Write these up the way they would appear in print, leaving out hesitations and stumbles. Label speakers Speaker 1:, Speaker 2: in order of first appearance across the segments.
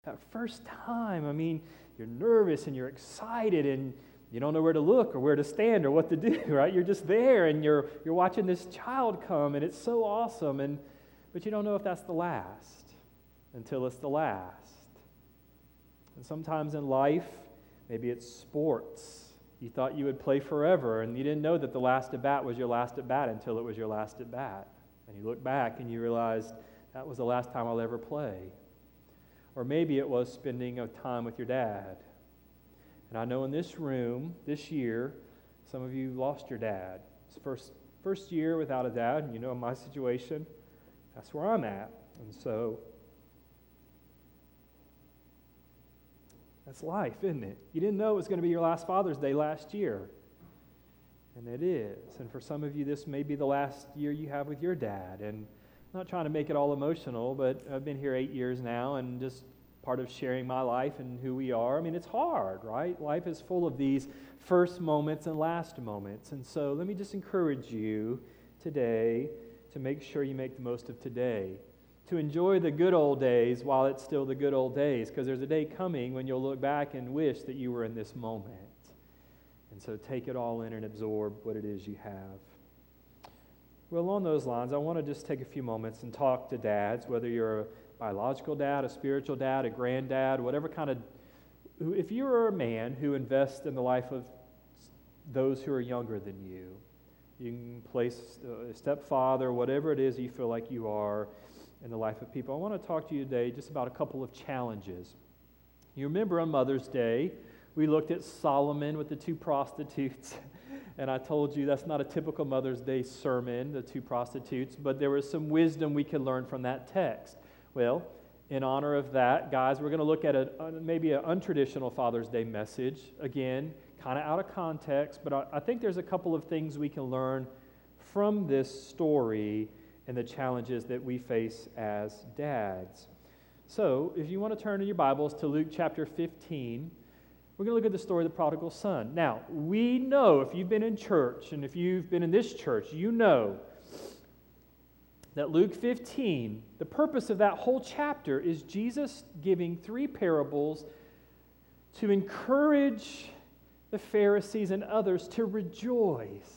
Speaker 1: That first time, you're nervous and you're excited and you don't know where to look or where to stand or what to do, right? You're just there and you're watching this child come and it's so awesome, but you don't know if that's the last until it's the last. And sometimes in life, maybe it's sports. You thought you would play forever and you didn't know that the last at bat was your last at bat until it was your last at bat. And you look back and you realize that was the last time I'll ever play. Or maybe it was spending a time with your dad. And I know in this room, this year, some of you lost your dad. It's first year without a dad, and you know my situation, that's where I'm at. And so, that's life, isn't it? You didn't know it was going to be your last Father's Day last year. And it is. And for some of you, this may be the last year you have with your dad. And I'm not trying to make it all emotional, but I've been here 8 years now, and just part of sharing my life and who we are. It's hard, right? Life is full of these first moments and last moments. And so let me just encourage you today to make sure you make the most of today, to enjoy the good old days while it's still the good old days, because there's a day coming when you'll look back and wish that you were in this moment. And so take it all in and absorb what it is you have. Well, along those lines, I want to just take a few moments and talk to dads, whether you're a biological dad, a spiritual dad, a granddad, whatever kind of... If you're a man who invests in the life of those who are younger than you can place a stepfather, whatever it is you feel like you are in the life of people. I want to talk to you today just about a couple of challenges. You remember on Mother's Day, we looked at Solomon with the 2 prostitutes. And I told you that's not a typical Mother's Day sermon, the 2 prostitutes, but there was some wisdom we could learn from that text. Well, in honor of that, guys, we're going to look at maybe an untraditional Father's Day message. Again, kind of out of context, but I think there's a couple of things we can learn from this story and the challenges that we face as dads. So, if you want to turn in your Bibles to Luke chapter 15, we're going to look at the story of the prodigal son. Now, we know, if you've been in church, and if you've been in this church, you know that Luke 15, the purpose of that whole chapter is Jesus giving 3 parables to encourage the Pharisees and others to rejoice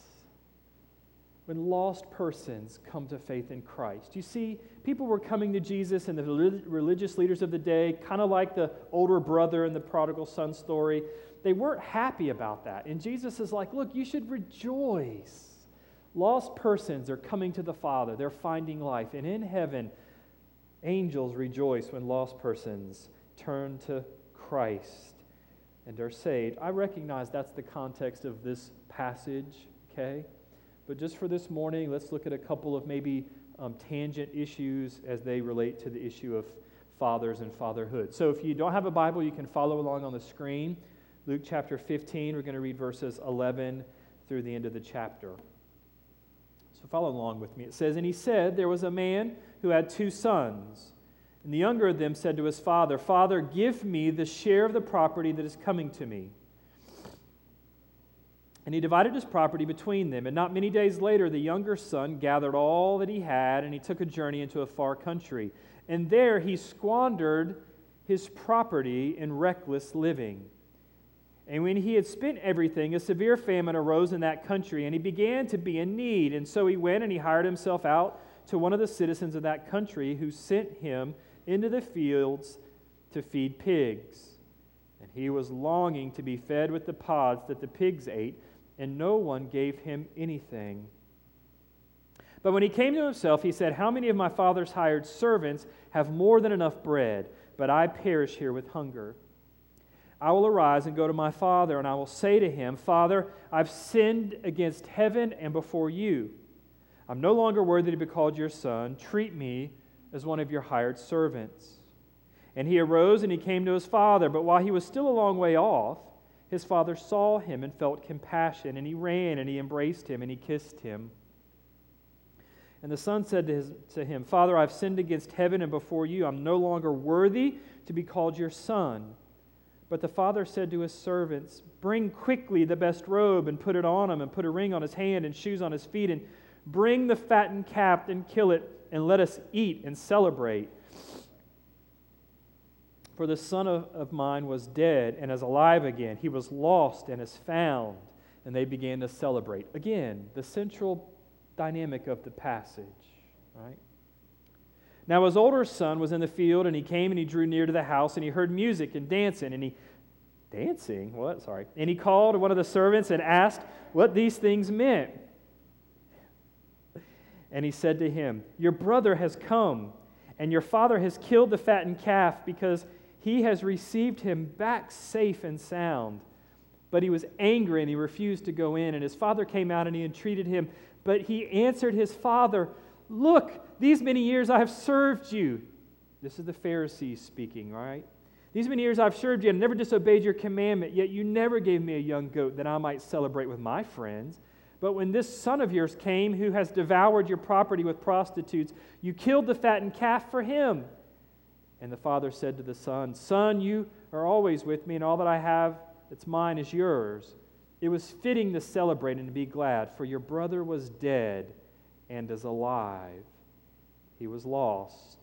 Speaker 1: when lost persons come to faith in Christ. You see, people were coming to Jesus and the religious leaders of the day, kind of like the older brother in the prodigal son story. They weren't happy about that. And Jesus is like, look, you should rejoice. Lost persons are coming to the Father. They're finding life. And in heaven, angels rejoice when lost persons turn to Christ and are saved. I recognize that's the context of this passage, okay? But just for this morning, let's look at a couple of maybe tangent issues as they relate to the issue of fathers and fatherhood. So if you don't have a Bible, you can follow along on the screen. Luke chapter 15, we're going to read verses 11 through the end of the chapter. So follow along with me. It says, "And he said, there was a man who had 2 sons. And the younger of them said to his father, 'Father, give me the share of the property that is coming to me.' And he divided his property between them. And not many days later, the younger son gathered all that he had, and he took a journey into a far country. And there he squandered his property in reckless living. And when he had spent everything, a severe famine arose in that country, and he began to be in need. And so he went and he hired himself out to one of the citizens of that country, who sent him into the fields to feed pigs. And he was longing to be fed with the pods that the pigs ate, and no one gave him anything. But when he came to himself, he said, 'How many of my father's hired servants have more than enough bread, but I perish here with hunger? I will arise and go to my father, and I will say to him, Father, I've sinned against heaven and before you. I'm no longer worthy to be called your son. Treat me as one of your hired servants.' And he arose and he came to his father, but while he was still a long way off, his father saw him and felt compassion, and he ran and he embraced him and he kissed him. And the son said to him, 'Father, I've sinned against heaven and before you. I'm no longer worthy to be called your son.' But the father said to his servants, 'Bring quickly the best robe and put it on him, and put a ring on his hand and shoes on his feet, and bring the fattened calf and kill it, and let us eat and celebrate.' For the son of mine was dead and is alive again. He was lost and is found. And they began to celebrate. Again, the central dynamic of the passage, right? Now his older son was in the field, and he came and he drew near to the house, and he heard music and dancing, and And he called one of the servants and asked what these things meant. And he said to him, "Your brother has come, and your father has killed the fattened calf, because he has received him back safe and sound." But he was angry, and he refused to go in. And his father came out, and he entreated him. But he answered his father, "Look, these many years I have served you." This is the Pharisees speaking, right? "These many years I've served you and never disobeyed your commandment, yet you never gave me a young goat that I might celebrate with my friends. But when this son of yours came, who has devoured your property with prostitutes, you killed the fattened calf for him." And the father said to the son, "Son, you are always with me, and all that I have that's mine is yours. It was fitting to celebrate and to be glad, for your brother was dead and is alive. He was lost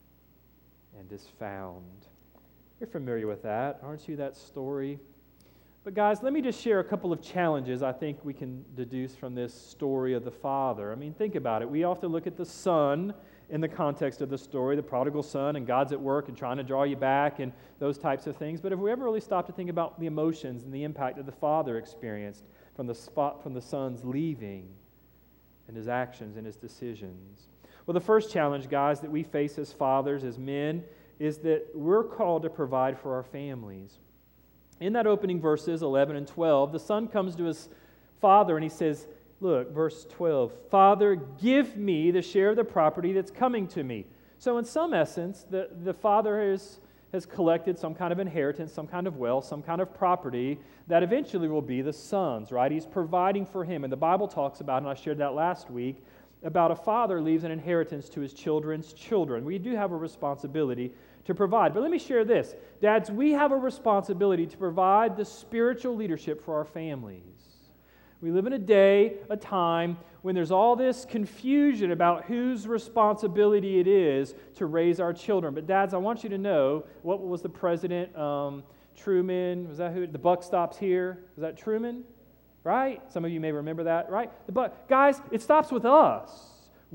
Speaker 1: and is found." You're familiar with that, aren't you, that story? But guys, let me just share a couple of challenges I think we can deduce from this story of the father. I mean, think about it. We often look at the son in the context of the story, the prodigal son, and God's at work and trying to draw you back and those types of things. But have we ever really stopped to think about the emotions and the impact that the father experienced from the son's leaving and his actions and his decisions? Well, the first challenge, guys, that we face as fathers, as men, is that we're called to provide for our families. In that opening verses, 11 and 12, the son comes to his father and he says, look, verse 12, "Father, give me the share of the property that's coming to me." So in some essence, the father has collected some kind of inheritance, some kind of wealth, some kind of property that eventually will be the son's, right? He's providing for him. And the Bible talks about, and I shared that last week, about a father leaves an inheritance to his children's children. We do have a responsibility to provide. But let me share this. Dads, we have a responsibility to provide the spiritual leadership for our families. We live in a day, a time, when there's all this confusion about whose responsibility it is to raise our children. But dads, I want you to know, what was the president, Truman, was that who? "The buck stops here." Was that Truman? Right? Some of you may remember that, right? Guys, it stops with us.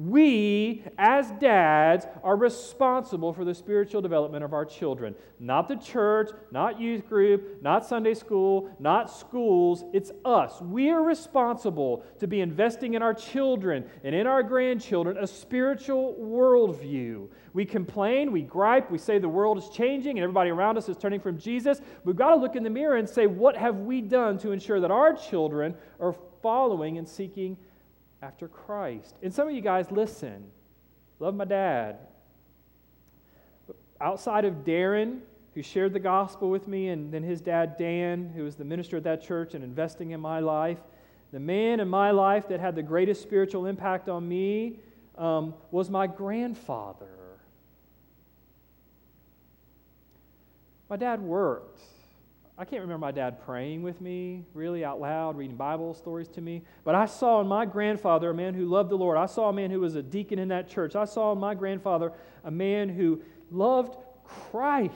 Speaker 1: We, as dads, are responsible for the spiritual development of our children. Not the church, not youth group, not Sunday school, not schools. It's us. We are responsible to be investing in our children and in our grandchildren a spiritual worldview. We complain, we gripe, we say the world is changing and everybody around us is turning from Jesus. We've got to look in the mirror and say, what have we done to ensure that our children are following and seeking after Christ? And some of you guys, listen, love my dad. Outside of Darren, who shared the gospel with me, and then his dad, Dan, who was the minister at that church and investing in my life, the man in my life that had the greatest spiritual impact on me was my grandfather. My dad worked. I can't remember my dad praying with me, really out loud, reading Bible stories to me. But I saw in my grandfather a man who loved the Lord. I saw a man who was a deacon in that church. I saw in my grandfather a man who loved Christ.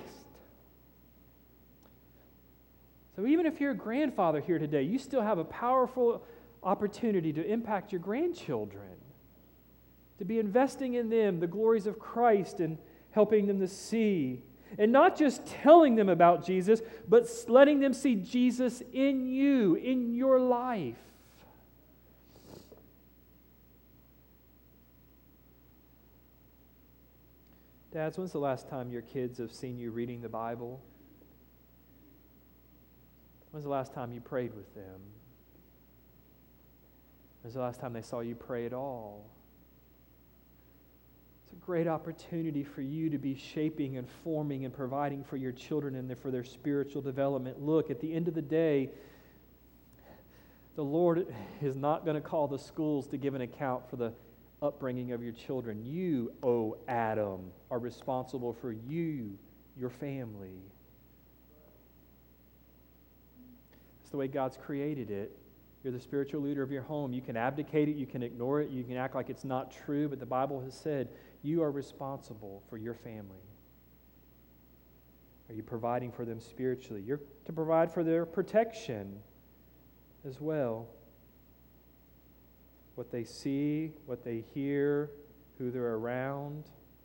Speaker 1: So even if you're a grandfather here today, you still have a powerful opportunity to impact your grandchildren, to be investing in them the glories of Christ and helping them to see. And not just telling them about Jesus, but letting them see Jesus in you, in your life. Dads, when's the last time your kids have seen you reading the Bible? When's the last time you prayed with them? When's the last time they saw you pray at all? It's a great opportunity for you to be shaping and forming and providing for your children and for their spiritual development. Look, at the end of the day, the Lord is not going to call the schools to give an account for the upbringing of your children. You, oh Adam, are responsible for you, your family. That's the way God's created it. You're the spiritual leader of your home. You can abdicate it, you can ignore it, you can act like it's not true, but the Bible has said you are responsible for your family. Are you providing for them spiritually? You're to provide for their protection as well. What they see, what they hear, who they're around.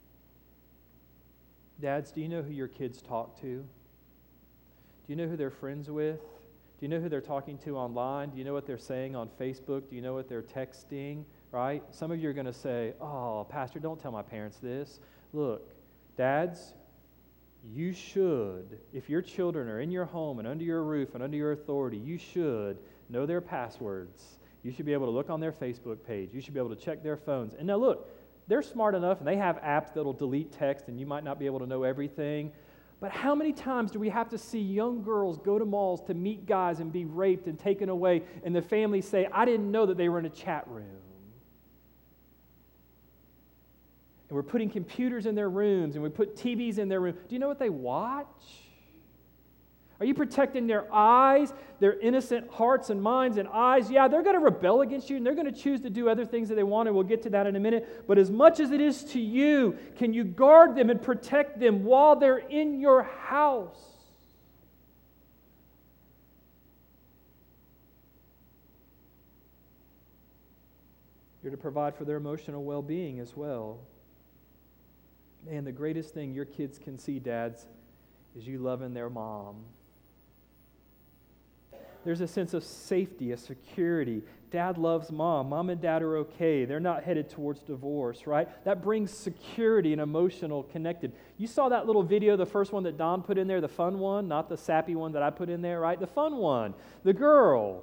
Speaker 1: Dads, do you know who your kids talk to? Do you know who they're friends with? Do you know who they're talking to online? Do you know what they're saying on Facebook? Do you know what they're texting? Right? Some of you are going to say, "Oh, Pastor, don't tell my parents this." Look, dads, you should, if your children are in your home and under your roof and under your authority, you should know their passwords. You should be able to look on their Facebook page. You should be able to check their phones. And now look, they're smart enough and they have apps that'll delete text and you might not be able to know everything. But how many times do we have to see young girls go to malls to meet guys and be raped and taken away, and the families say, "I didn't know that they were in a chat room"? And we're putting computers in their rooms and we put TVs in their room. Do you know what they watch? Are you protecting their eyes, their innocent hearts and minds and eyes? Yeah, they're going to rebel against you and they're going to choose to do other things that they want, and we'll get to that in a minute. But as much as it is to you, can you guard them and protect them while they're in your house? You're to provide for their emotional well-being as well. Man, the greatest thing your kids can see, dads, is you loving their mom. There's a sense of safety, a security. Dad loves mom. Mom and dad are okay. They're not headed towards divorce, right? That brings security and emotional connected. You saw that little video, the first one that Don put in there, the fun one, not the sappy one that I put in there, right? The fun one. The girl.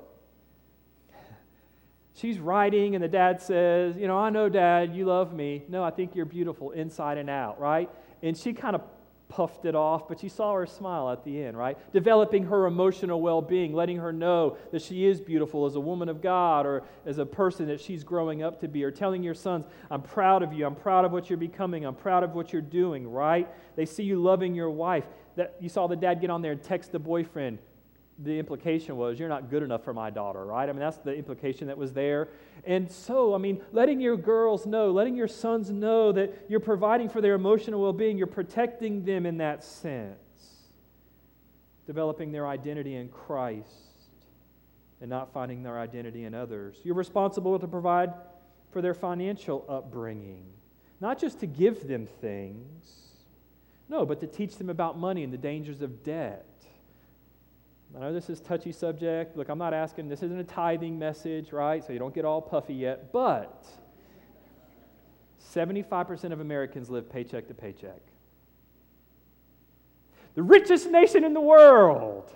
Speaker 1: She's writing and the dad says, "You know, I know, Dad, you love me. No, I think you're beautiful inside and out," right? And she kind of puffed it off, but you saw her smile at the end, right? Developing her emotional well-being, letting her know that she is beautiful as a woman of God or as a person that she's growing up to be, or telling your sons, "I'm proud of you. I'm proud of what you're becoming. I'm proud of what you're doing," right? They see you loving your wife. That you saw the dad get on there and text the boyfriend. The implication was, "You're not good enough for my daughter," right? I mean, that's the implication that was there. And so, I mean, letting your girls know, letting your sons know that you're providing for their emotional well-being, you're protecting them in that sense. Developing their identity in Christ and not finding their identity in others. You're responsible to provide for their financial upbringing, not just to give them things, no, but to teach them about money and the dangers of debt. I know this is a touchy subject. Look, I'm not asking, this isn't a tithing message, right? So you don't get all puffy yet. But 75% of Americans live paycheck to paycheck. The richest nation in the world.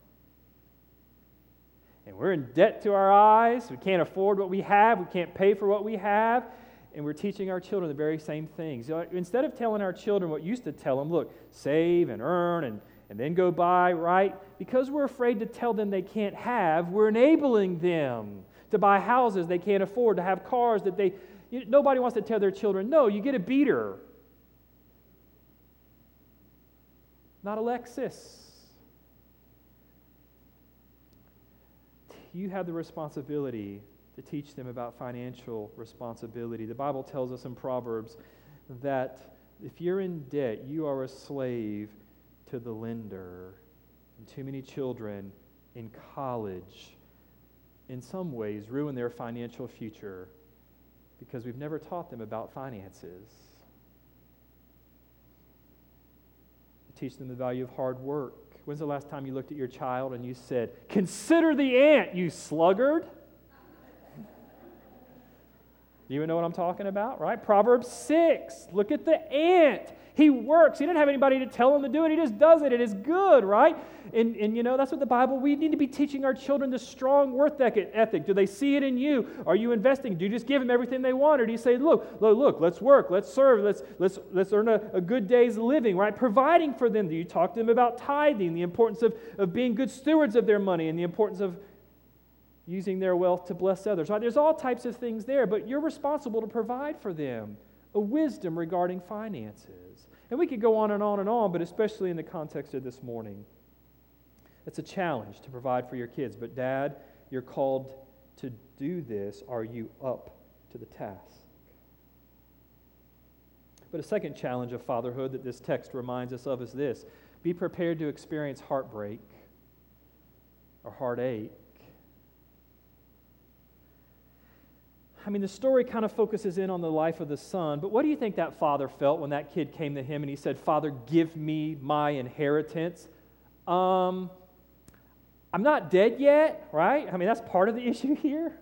Speaker 1: And we're in debt to our eyes. We can't afford what we have. We can't pay for what we have. And we're teaching our children the very same things. You know, instead of telling our children what used to tell them, look, save and earn and then go buy, right? Because we're afraid to tell them they can't have, we're enabling them to buy houses they can't afford, to have cars that nobody wants to tell their children, "No, you get a beater. Not a Lexus." You have the responsibility to teach them about financial responsibility. The Bible tells us in Proverbs that if you're in debt, you are a slave to the lender. And too many children in college, in some ways, ruin their financial future because we've never taught them about finances. You teach them the value of hard work. When's the last time you looked at your child and you said, "Consider the ant, you sluggard"? You even know what I'm talking about, right? Proverbs 6, look at the ant. He works. He didn't have anybody to tell him to do it. He just does it. It is good, right? And you know, that's what the Bible, we need to be teaching our children the strong work ethic. Do they see it in you? Are you investing? Do you just give them everything they want? Or do you say, look, let's work, let's serve, let's earn a good day's living, right? Providing for them. Do you talk to them about tithing, the importance of being good stewards of their money, and the importance of using their wealth to bless others, right? There's all types of things there, but you're responsible to provide for them a wisdom regarding finances. And we could go on and on and on, but especially in the context of this morning. It's a challenge to provide for your kids, but Dad, you're called to do this. Are you up to the task? But a second challenge of fatherhood that this text reminds us of is this: Be prepared to experience heartbreak or heartache. I mean, the story kind of focuses in on the life of the son, but what do you think that father felt when that kid came to him and he said, "Father, give me my inheritance"? I'm not dead yet, right? I mean, that's part of the issue here.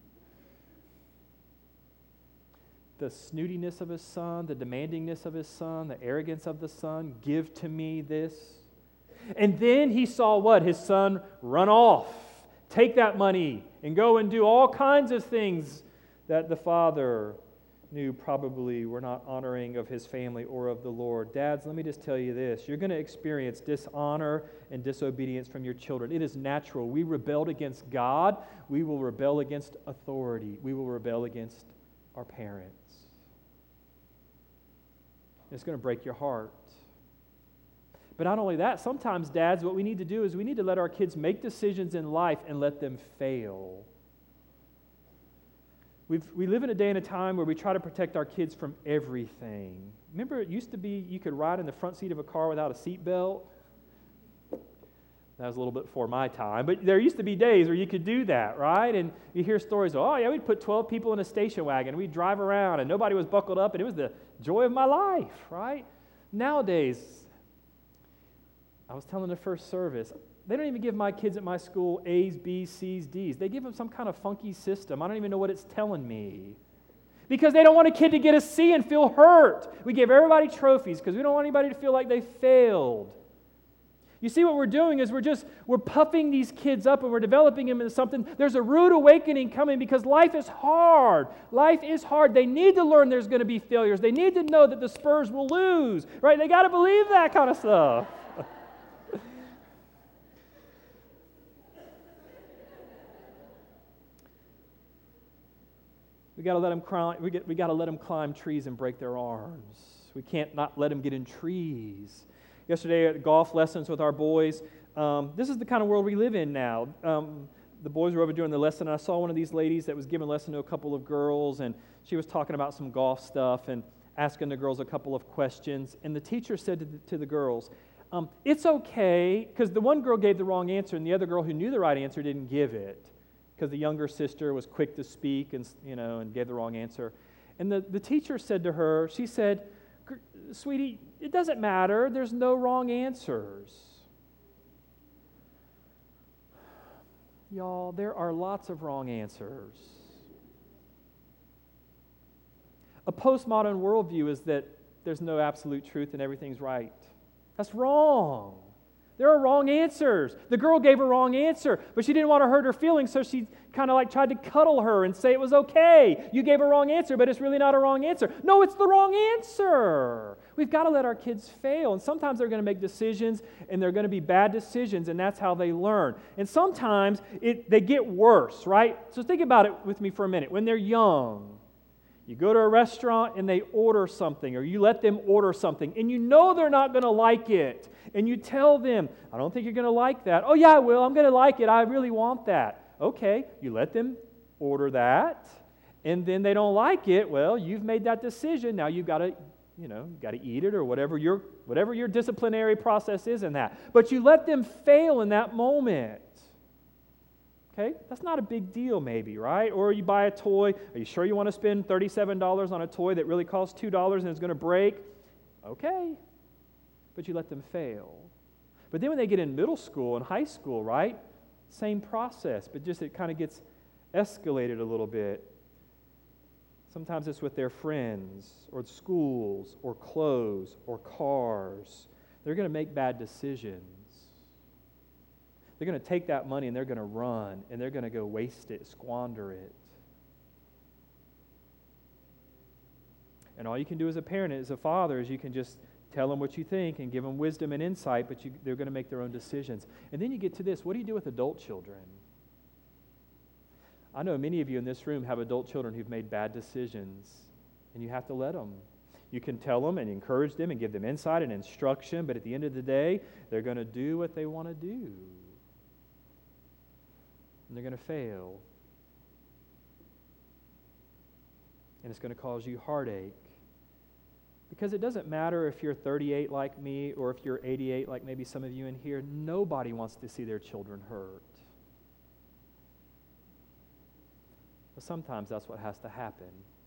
Speaker 1: The snootiness of his son, the demandingness of his son, the arrogance of the son, "Give to me this." And then he saw what? His son run off, take that money, and go and do all kinds of things that the father knew probably were not honoring of his family or of the Lord. Dads, let me just tell you this. You're going to experience dishonor and disobedience from your children. It is natural. We rebelled against God. We will rebel against authority. We will rebel against our parents. It's going to break your heart. But not only that, sometimes, dads, what we need to do is we need to let our kids make decisions in life and let them fail. We live in a day and a time where we try to protect our kids from everything. Remember, it used to be you could ride in the front seat of a car without a seatbelt? That was a little bit before my time, but there used to be days where you could do that, right? And you hear stories of, oh yeah, we'd put 12 people in a station wagon, we'd drive around, and nobody was buckled up, and it was the joy of my life, right? Nowadays, I was telling the first service, they don't even give my kids at my school A's, B's, C's, D's. They give them some kind of funky system. I don't even know what it's telling me. Because they don't want a kid to get a C and feel hurt. We give everybody trophies because we don't want anybody to feel like they failed. You see, what we're doing is we're puffing these kids up and we're developing them into something. There's a rude awakening coming because life is hard. Life is hard. They need to learn there's going to be failures. They need to know that the Spurs will lose, right? They got to believe that kind of stuff. We got to let them climb. We got to let them climb trees and break their arms. We can't not let them get in trees. Yesterday at golf lessons with our boys, this is the kind of world we live in now. The boys were over doing the lesson, and I saw one of these ladies that was giving a lesson to a couple of girls, and she was talking about some golf stuff and asking the girls a couple of questions. And the teacher said to the girls, "It's okay," because the one girl gave the wrong answer, and the other girl who knew the right answer didn't give it. Because the younger sister was quick to speak and gave the wrong answer. And the teacher said to her, she said, "Sweetie, it doesn't matter. There's no wrong answers." Y'all, there are lots of wrong answers. A postmodern worldview is that there's no absolute truth and everything's right. That's wrong. There are wrong answers. The girl gave a wrong answer, but she didn't want to hurt her feelings, so she kind of like tried to cuddle her and say it was okay. You gave a wrong answer, but it's really not a wrong answer. No, it's the wrong answer. We've got to let our kids fail, and sometimes they're going to make decisions, and they're going to be bad decisions, and that's how they learn. And sometimes they get worse, right? So think about it with me for a minute. When they're young, you go to a restaurant and they order something, or you let them order something, and you know they're not going to like it. And you tell them, "I don't think you're going to like that." "Oh yeah, I will. I'm going to like it. I really want that." Okay, you let them order that, and then they don't like it. Well, you've made that decision. Now you've got to, eat it or whatever your disciplinary process is in that. But you let them fail in that moment. Okay, that's not a big deal maybe, right? Or you buy a toy. Are you sure you want to spend $37 on a toy that really costs $2 and is going to break? Okay, but you let them fail. But then when they get in middle school and high school, right? Same process, but just it kind of gets escalated a little bit. Sometimes it's with their friends or schools or clothes or cars. They're going to make bad decisions. They're going to take that money and they're going to run and they're going to go waste it, squander it. And all you can do as a parent, as a father, is you can just tell them what you think and give them wisdom and insight, but they're going to make their own decisions. And then you get to this. What do you do with adult children? I know many of you in this room have adult children who've made bad decisions, and you have to let them. You can tell them and encourage them and give them insight and instruction, but at the end of the day, they're going to do what they want to do. And they're going to fail. And it's going to cause you heartache. Because it doesn't matter if you're 38 like me or if you're 88 like maybe some of you in here, nobody wants to see their children hurt. But sometimes that's what has to happen.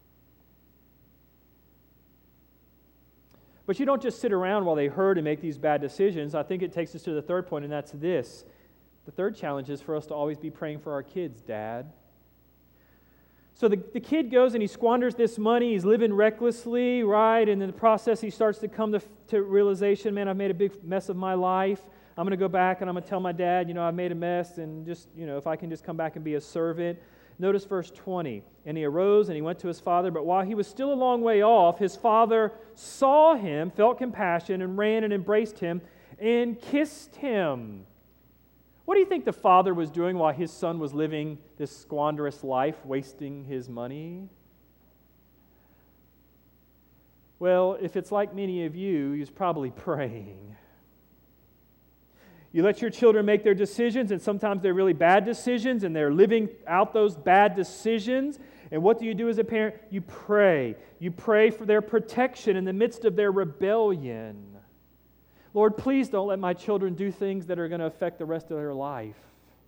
Speaker 1: But you don't just sit around while they hurt and make these bad decisions. I think it takes us to the third point, and that's this. The third challenge is for us to always be praying for our kids, Dad. So the kid goes and he squanders this money. He's living recklessly, right? And in the process, he starts to come to realization, man, I've made a big mess of my life. I'm going to go back and I'm going to tell my dad, I've made a mess, and just, if I can just come back and be a servant. Notice verse 20. And he arose and he went to his father, but while he was still a long way off, his father saw him, felt compassion, and ran and embraced him and kissed him. What do you think the father was doing while his son was living this squanderous life, wasting his money? Well, if it's like many of you, he's probably praying. You let your children make their decisions, and sometimes they're really bad decisions, and they're living out those bad decisions. And what do you do as a parent? You pray. You pray for their protection in the midst of their rebellion. Lord, please don't let my children do things that are going to affect the rest of their life.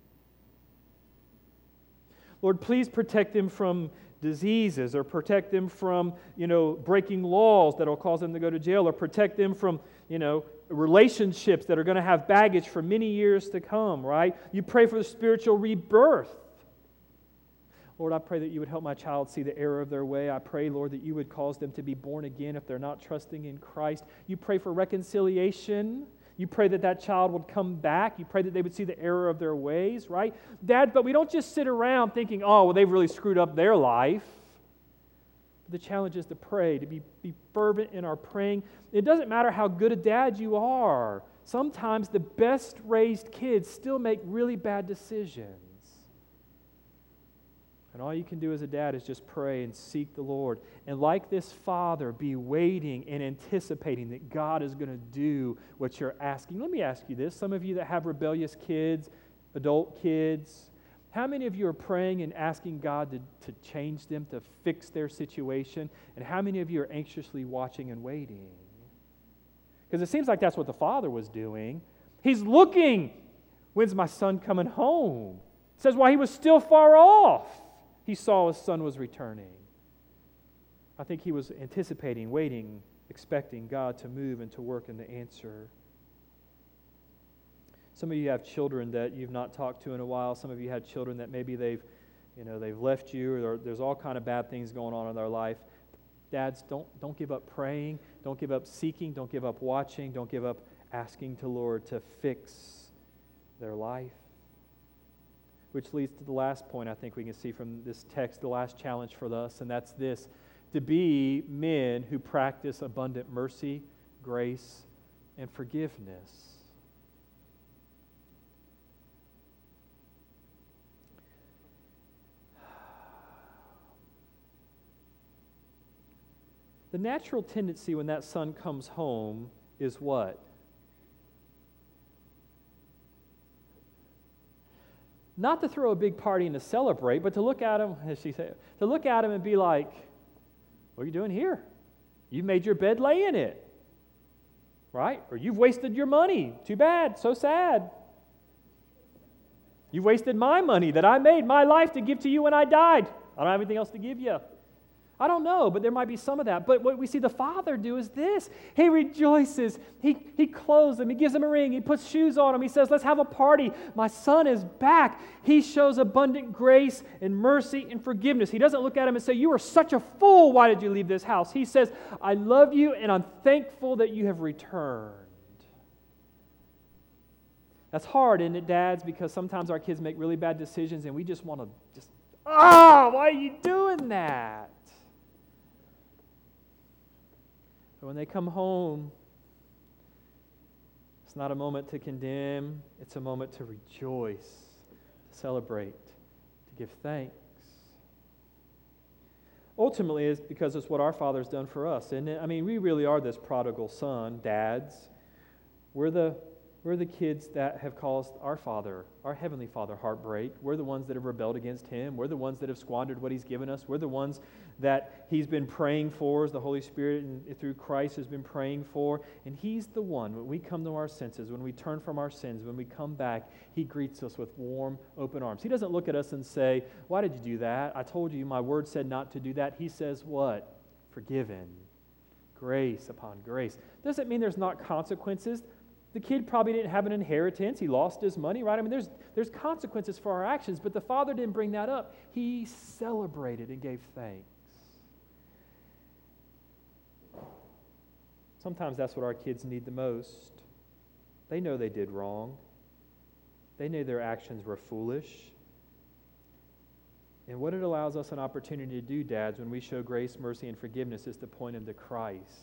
Speaker 1: Lord, please protect them from diseases, or protect them from, breaking laws that will cause them to go to jail, or protect them from, relationships that are going to have baggage for many years to come, right? You pray for the spiritual rebirth. Lord, I pray that you would help my child see the error of their way. I pray, Lord, that you would cause them to be born again if they're not trusting in Christ. You pray for reconciliation. You pray that that child would come back. You pray that they would see the error of their ways, right? Dad, but we don't just sit around thinking, they've really screwed up their life. The challenge is to pray, to be fervent in our praying. It doesn't matter how good a dad you are. Sometimes the best raised kids still make really bad decisions. And all you can do as a dad is just pray and seek the Lord. And like this father, be waiting and anticipating that God is going to do what you're asking. Let me ask you this. Some of you that have rebellious kids, adult kids, how many of you are praying and asking God to change them, to fix their situation? And how many of you are anxiously watching and waiting? Because it seems like that's what the father was doing. He's looking. When's my son coming home? It says while he was still far off, he saw his son was returning. I think he was anticipating, waiting, expecting God to move and to work and to answer. Some of you have children that you've not talked to in a while. Some of you had children that maybe they've left you, or there's all kind of bad things going on in their life. Dads, don't give up praying. Don't give up seeking. Don't give up watching. Don't give up asking the Lord to fix their life. Which leads to the last point I think we can see from this text, the last challenge for us, and that's this: to be men who practice abundant mercy, grace, and forgiveness. The natural tendency when that son comes home is what? Not to throw a big party and to celebrate, but to look at him, as she said, to look at him and be like, what are you doing here? You've made your bed, lay in it. Right? Or you've wasted your money. Too bad. So sad. You've wasted my money that I made, my life to give to you when I died. I don't have anything else to give you. I don't know, but there might be some of that. But what we see the father do is this. He rejoices. He clothes him. He gives him a ring. He puts shoes on him. He says, let's have a party. My son is back. He shows abundant grace and mercy and forgiveness. He doesn't look at him and say, you are such a fool. Why did you leave this house? He says, I love you and I'm thankful that you have returned. That's hard, isn't it, dads? Because sometimes our kids make really bad decisions and we just want to why are you doing that? But when they come home, it's not a moment to condemn. It's a moment to rejoice, to celebrate, to give thanks. Ultimately, it's because it's what our Father's done for us, isn't it? I mean, we really are this prodigal son, dads. We're the We're the kids that have caused our Father, our Heavenly Father, heartbreak. We're the ones that have rebelled against Him. We're the ones that have squandered what He's given us. We're the ones that He's been praying for, as the Holy Spirit and through Christ has been praying for. And He's the one, when we come to our senses, when we turn from our sins, when we come back, He greets us with warm, open arms. He doesn't look at us and say, why did you do that? I told you, my word said not to do that. He says what? Forgiven. Grace upon grace. Doesn't mean there's not consequences. The kid probably didn't have an inheritance. He lost his money, right? I mean, there's consequences for our actions, but the Father didn't bring that up. He celebrated and gave thanks. Sometimes that's what our kids need the most. They know they did wrong. They know their actions were foolish. And what it allows us an opportunity to do, dads, when we show grace, mercy, and forgiveness is to point them to Christ.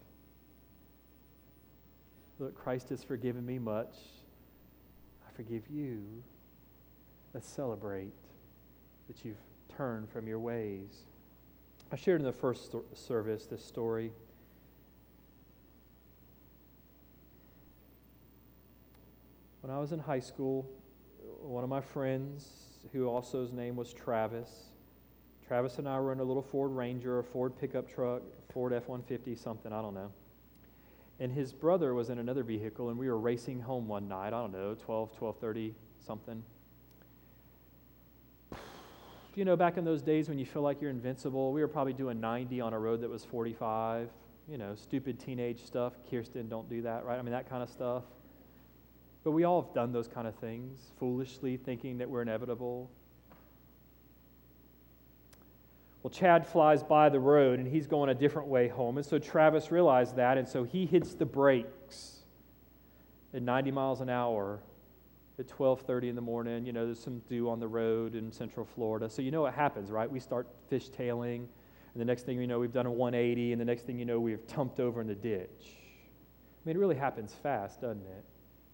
Speaker 1: Look, Christ has forgiven me much. I forgive you. Let's celebrate that you've turned from your ways. I shared in the first service this story. When I was in high school, one of my friends, who also his name was Travis and I were in a little Ford Ranger, a Ford pickup truck, Ford F-150, something, I don't know. And his brother was in another vehicle, and we were racing home one night, I don't know, 12:30, something. You know, back in those days when you feel like you're invincible, we were probably doing 90 on a road that was 45. You know, stupid teenage stuff. Kirsten, don't do that, right? I mean, that kind of stuff. But we all have done those kind of things, foolishly thinking that we're inevitable. Well, Chad flies by the road, and he's going a different way home. And so Travis realized that, and so he hits the brakes at 90 miles an hour at 12:30 in the morning. You know, there's some dew on the road in Central Florida. So you know what happens, right? We start fishtailing, and the next thing you know, we've done a 180, and the next thing you know, we've tumped over in the ditch. I mean, it really happens fast, doesn't it?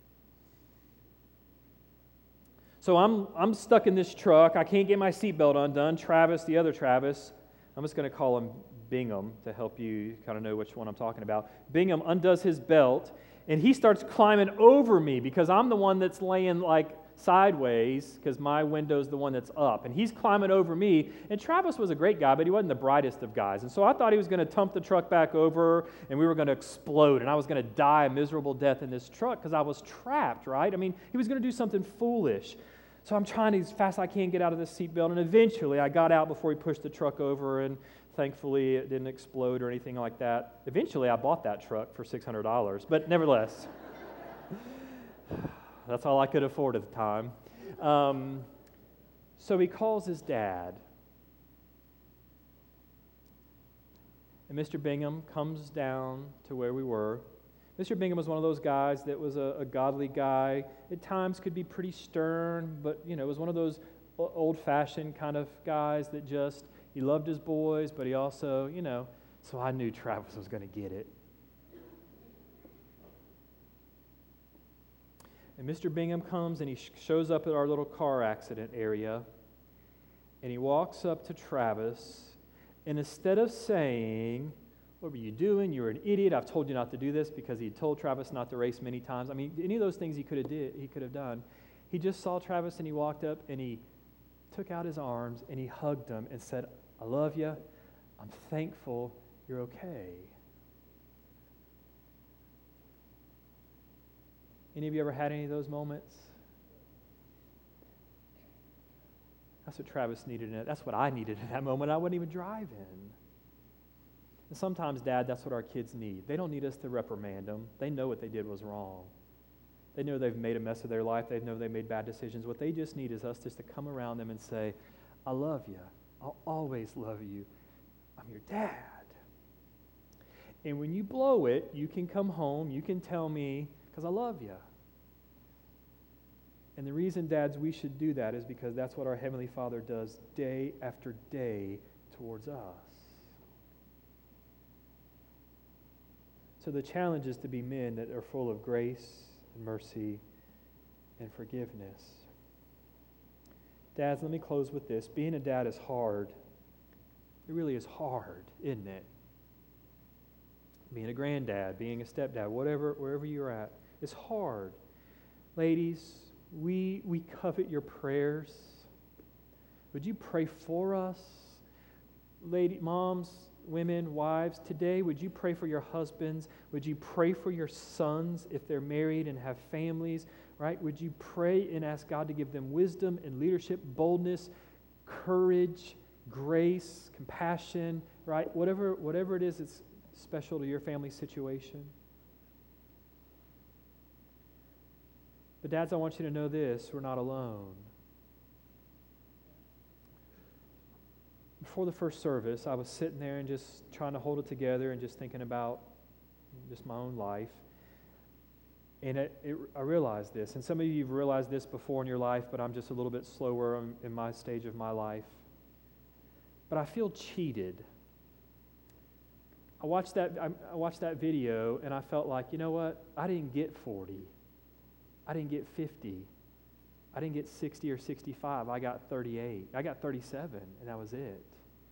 Speaker 1: So I'm stuck in this truck. I can't get my seatbelt undone. Travis, the other Travis, I'm just going to call him Bingham to help you kind of know which one I'm talking about. Bingham undoes his belt, and he starts climbing over me because I'm the one that's laying like sideways because my window's the one that's up. And he's climbing over me. And Travis was a great guy, but he wasn't the brightest of guys. And so I thought he was going to tump the truck back over, and we were going to explode, and I was going to die a miserable death in this truck because I was trapped, right? I mean, he was going to do something foolish. So I'm trying to, as fast as I can, get out of this seatbelt, and eventually I got out before he pushed the truck over, and thankfully it didn't explode or anything like that. Eventually I bought that truck for $600, but nevertheless, that's all I could afford at the time. So he calls his dad, and Mr. Bingham comes down to where we were. Mr. Bingham was one of those guys that was a godly guy. At times could be pretty stern, but, you know, was one of those old-fashioned kind of guys that just, he loved his boys, but he also, you know, so I knew Travis was going to get it. And Mr. Bingham comes and he shows up at our little car accident area, and he walks up to Travis, and instead of saying, "What were you doing? You were an idiot. I've told you not to do this," because he told Travis not to race many times. I mean, any of those things he could have done. He just saw Travis and he walked up and he took out his arms and he hugged him and said, "I love you. I'm thankful you're okay." Any of you ever had any of those moments? That's what Travis needed. That's what I needed in that moment. I wasn't even driving. And sometimes, Dad, that's what our kids need. They don't need us to reprimand them. They know what they did was wrong. They know they've made a mess of their life. They know they made bad decisions. What they just need is us just to come around them and say, "I love you. I'll always love you. I'm your dad." And when you blow it, you can come home. You can tell me, because I love you. And the reason, dads, we should do that is because that's what our Heavenly Father does day after day towards us. So the challenge is to be men that are full of grace and mercy and forgiveness. Dads, let me close with this. Being a dad is hard. It really is hard, isn't it? Being a granddad, being a stepdad, wherever you're at, it's hard. Ladies, we covet your prayers. Would you pray for us? Moms, women, wives, today, would you pray for your husbands? Would you pray for your sons if they're married and have families, right? Would you pray and ask God to give them wisdom and leadership, boldness, courage, grace, compassion, right? Whatever it is that's special to your family situation. But dads, I want you to know this, we're not alone. Before the first service, I was sitting there and just trying to hold it together and just thinking about just my own life. And I realized this, and some of you have realized this before in your life, but I'm just a little bit slower in my stage of my life. But I feel cheated. I watched that video, and I felt like, you know what? I didn't get 40. I didn't get 50. I didn't get 60 or 65. I got 38. I got 37, and that was it.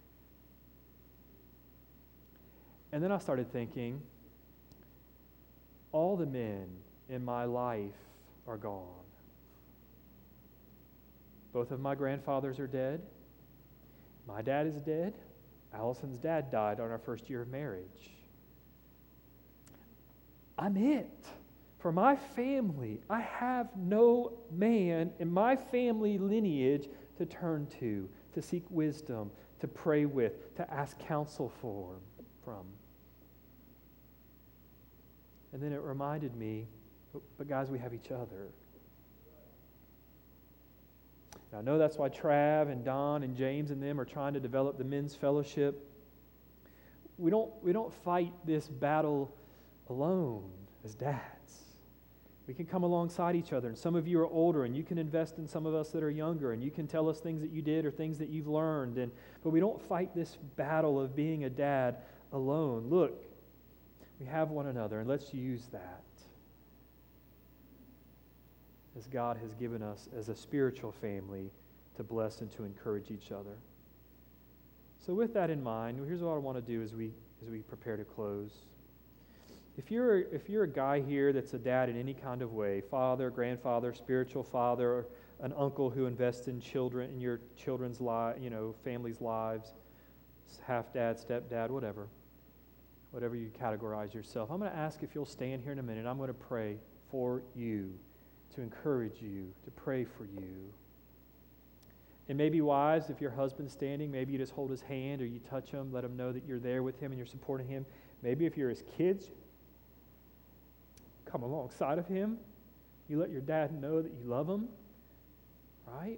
Speaker 1: And then I started thinking, all the men in my life are gone. Both of my grandfathers are dead. My dad is dead. Allison's dad died on our first year of marriage. I'm it. For my family, I have no man in my family lineage to turn to seek wisdom, to pray with, to ask counsel from. And then it reminded me, but guys, we have each other. And I know that's why Trav and Don and James and them are trying to develop the men's fellowship. We don't fight this battle alone as dads. We can come alongside each other. And some of you are older, and you can invest in some of us that are younger, and you can tell us things that you did or things that you've learned. But we don't fight this battle of being a dad alone. Look, we have one another, and let's use that as God has given us as a spiritual family to bless and to encourage each other. So with that in mind, here's what I want to do as we prepare to close. If you're a guy here that's a dad in any kind of way, father, grandfather, spiritual father, or an uncle who invests in children, in your children's family's lives, half dad, stepdad, whatever you categorize yourself, I'm going to ask if you'll stand here in a minute. I'm going to pray for you, to encourage you, to pray for you. And maybe wives, if your husband's standing, maybe you just hold his hand or you touch him, let him know that you're there with him and you're supporting him. Maybe if you're his kids, come alongside of him. You let your dad know that you love him, right?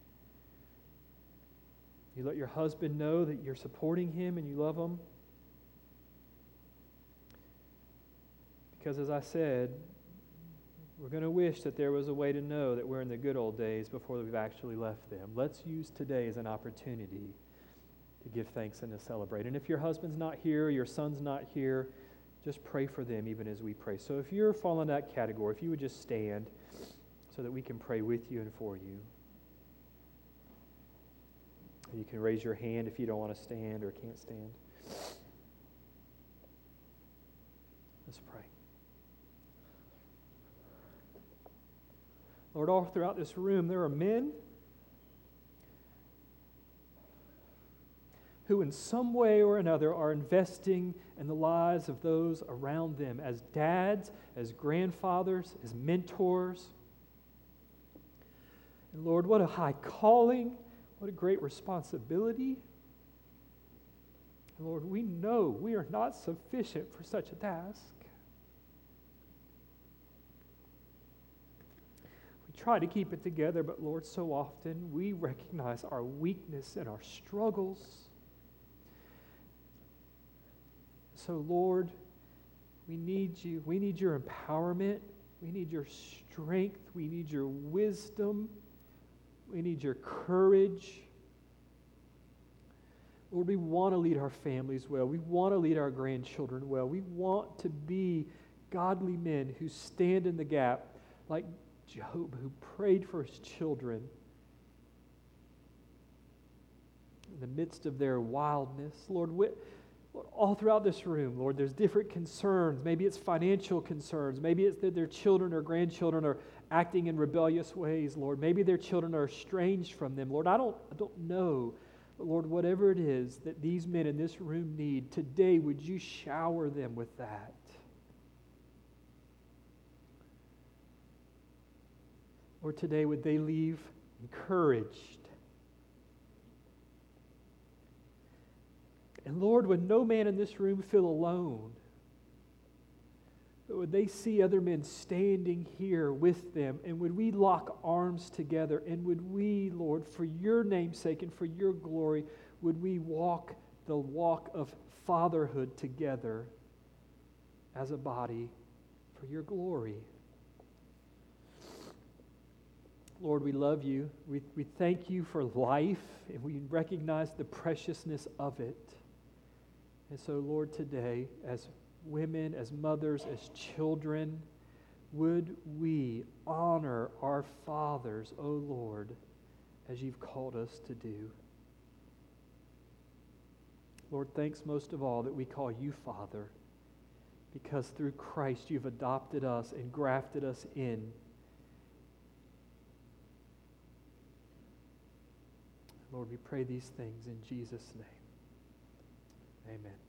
Speaker 1: You let your husband know that you're supporting him and you love him. Because as I said, we're going to wish that there was a way to know that we're in the good old days before we've actually left them. Let's use today as an opportunity to give thanks and to celebrate. And if your husband's not here, your son's not here, just pray for them even as we pray. So if you're falling in that category, if you would just stand so that we can pray with you and for you. You can raise your hand if you don't want to stand or can't stand. Let's pray. Lord, all throughout this room, there are men who in some way or another are investing in the lives of those around them as dads, as grandfathers, as mentors. And Lord, what a high calling, what a great responsibility. And Lord, we know we are not sufficient for such a task. We try to keep it together, but Lord, so often we recognize our weakness and our struggles. So, Lord, we need you. We need your empowerment. We need your strength. We need your wisdom. We need your courage. Lord, we want to lead our families well. We want to lead our grandchildren well. We want to be godly men who stand in the gap like Job, who prayed for his children in the midst of their wildness. Lord, all throughout this room, Lord, there's different concerns. Maybe it's financial concerns. Maybe it's that their children or grandchildren are acting in rebellious ways, Lord. Maybe their children are estranged from them. Lord, I don't know. But Lord, whatever it is that these men in this room need, today would you shower them with that? Lord, today would they leave encouraged? And Lord, would no man in this room feel alone? But would they see other men standing here with them? And would we lock arms together? And would we, Lord, for your name's sake and for your glory, would we walk the walk of fatherhood together as a body for your glory? Lord, we love you. We thank you for life, and we recognize the preciousness of it. And so, Lord, today, as women, as mothers, as children, would we honor our fathers, O Lord, as you've called us to do. Lord, thanks most of all that we call you Father, because through Christ you've adopted us and grafted us in. Lord, we pray these things in Jesus' name. Amen.